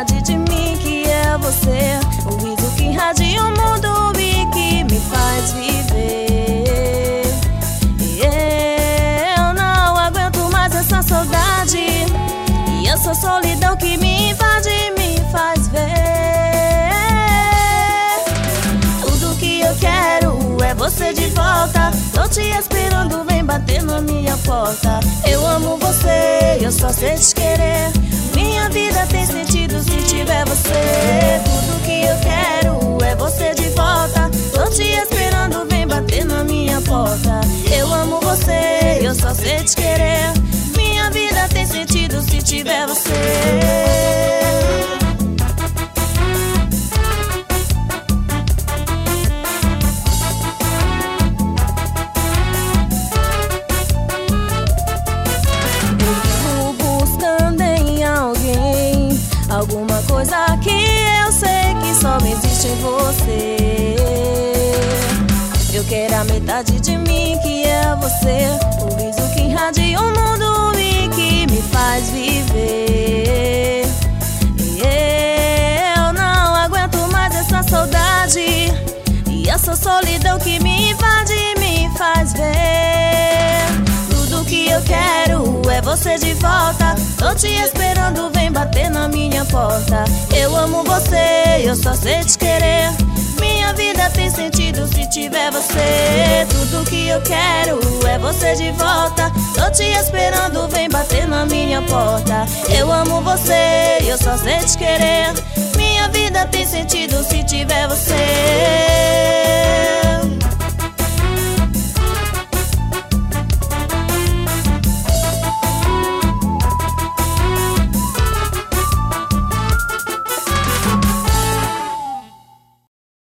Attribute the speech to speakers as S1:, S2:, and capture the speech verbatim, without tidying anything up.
S1: metade de mim que é você, o riso que irradia o mundo e que me faz viver. Eu não aguento mais essa saudade e essa solidão que me invade e me faz ver. Tudo que eu quero é você de volta. Tô te esperando, vem bater na minha porta. Eu amo você, eu só sei te querer. Minha vida tem sentido se tiver você. Tudo que eu quero é você de volta. Tô te esperando, vem bater na minha porta. Eu amo você, eu só sei te querer. Minha vida tem sentido se tiver você. Alguma coisa que eu sei que só existe em você. Eu quero a metade de mim que é você, o riso que irradia o mundo e que me faz viver. Eu não aguento mais essa saudade e essa solidão que me invade e me faz ver. Tudo que eu quero é você de volta. Tô te esperando, vem bater na minha porta. Eu amo você, eu só sei te querer. Minha vida tem sentido se tiver você. Tudo que eu quero é você de volta. Tô te esperando, vem bater na minha porta. Eu amo você, eu só sei te querer. Minha vida tem sentido se tiver você.